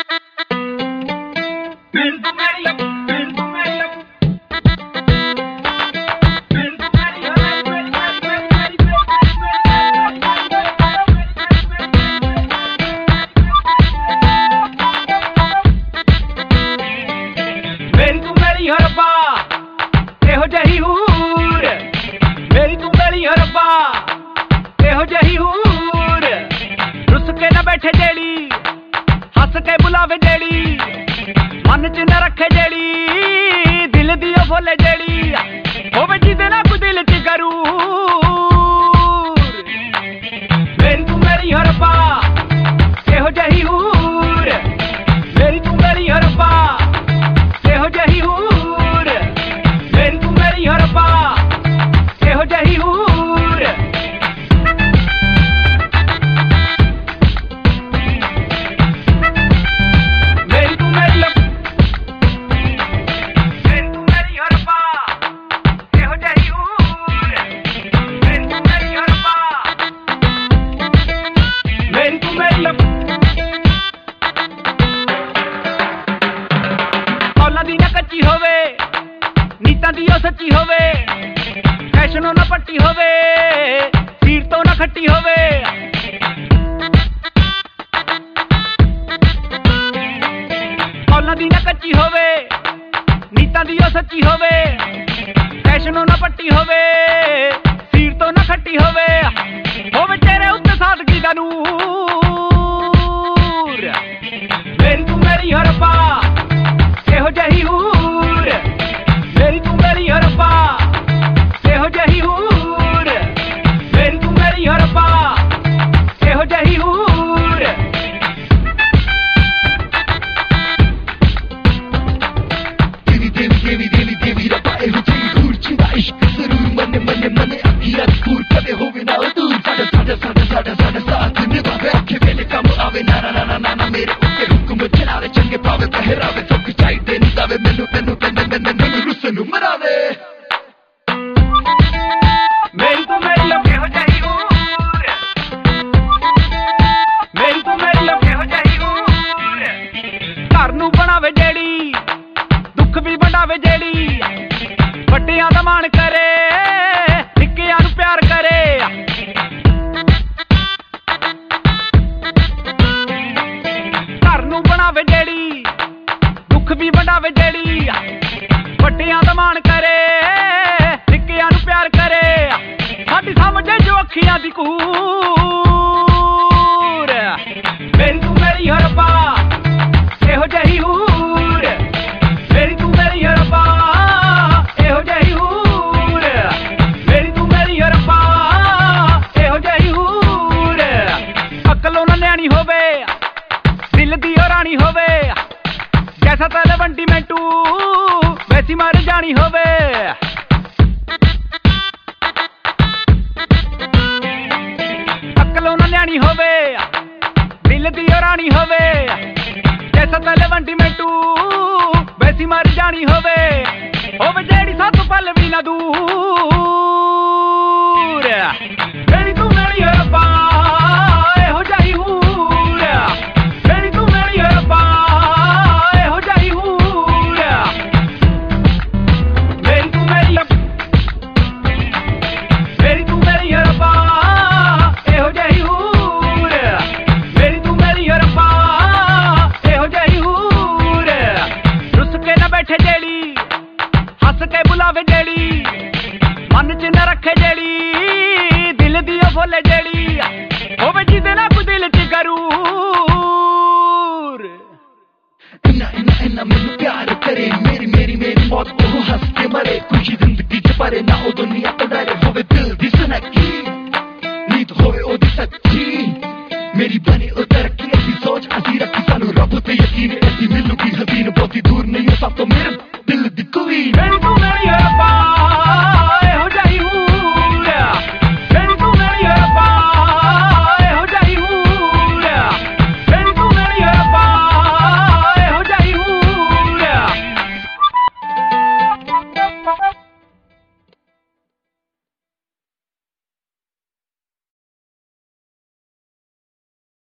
बैठे जेड़ी हस के बुलावे जेड़ी मन च न रखे जेड़ी दिल दी बोले जेड़ी होवे जिदे ना कोई दिल च करूर मेरी तू मेरी हरपा एहो जही हूर मेरी तू मेरी हरपा एहो जही हूर मेरी तू मेरी हरपा एहो जही हूर कच्ची होवे नीता दी सच्ची होवे फैशनों ना पट्टी होवे सीर तो ना खट्टी होवे कौला दी ना कच्ची होवे नीता दी सच्ची होवे फैशनों ना पट्टी होवे सीर तो ना खट्टी होवे तेरे उत्ते सादगी दा नूर मेरी तू मेरी हरपा एहो जही हूर मेरी तू मेरी हरपा एहो जही हूर मेरी तू मेरी हरपा एहो जही हूर देवी रब्बा एहो जही हूर जिंदा इश्क जरूर मने मने मने अखियां दूर कदे होवे ना दूर साडा साथ निभावे आखे वेले काम आवे ना ना ना ना ना मेरे उत्ते हुक्म चलावे चंगे पावे पहरावे तो चाहिए नहीं तावे मैनू मैनू मैनू रुसनू मरावे मेरी तो मेरी लगे हो जाही हूर मेरी तो मेरी लगे हो जाही हूर घर नू बनावे जेड़ी दुख भी वंडावे जेड़ी वड्डियां दा मान करे निक्कियां नू प्यार करे घर नू बनावे जेड़ी दुख भी वंडावे जेड़ी वड्डियां दा मान करे निक्कियां नू प्यार करे साडी समझे जो अखियां दी कूर मेरी तू मेरी हरपा एहो जही हूर मेरी तू मेरी हरपा एहो जही हूर मेरी तू मेरी हरपा एहो जही हूर अकलों ना न्याणी होवे दिल दी रानी होवे जैसा तलवंडी मैंटू वैसी मर जानी होवे अकलों ना न्याणी होवे दिल दी रानी होवे जैसा तलवंडी मैंटू वैसी मर जानी होवे जेड़ी सत पल भी ना दूर मेरी तू मेरी हरपा एहो जही हूर मेरी तू मेरी हरपा एहो जही हूर मेरी तू मेरी हरपा एहो जही हूर मेरी तू मेरी हरपा एहो जही हूर रुस के ना बैठे जेड़ी हस के बुलावे जेड़ी मन च न रखे जेड़ी दिल दी बोले जेड़ी होवे जिदे ना कोई दिल च करूर इन्ना मैनू प्यार करे मेरी मेरी मेरी मौत को हंस के मरे खुशी जिंदगी च परे ना ओ दुनिया तो डरे होवे दिल दी सुनकी नीत होवे ओ दी सच्ची मेरी बनी ओ तरक्की ऐसी सोच असी रखी सानू रब ते यकीन ऐसी मिलूगी हसीन बहुत दूर नहीं हो सब तो मेरे दिल दी कोई